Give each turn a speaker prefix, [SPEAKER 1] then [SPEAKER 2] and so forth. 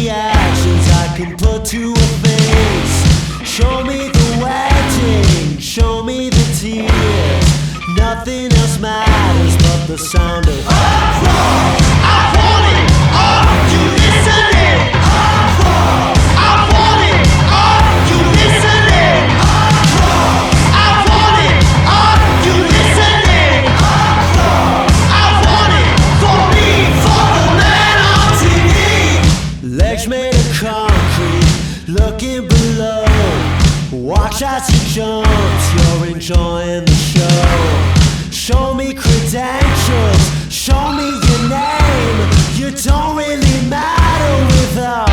[SPEAKER 1] reactions I can put to a face. Show me the wedding, show me the tears. Nothing else matters but the sound of
[SPEAKER 2] I want it, you listening? I want it, you listening? I want it, you listening? I want it for me, for the man on TV.
[SPEAKER 1] legs made of concrete, looking below. Watch as he jumps, you're enjoying the show. Show me credentials, show me your name. You don't really matter without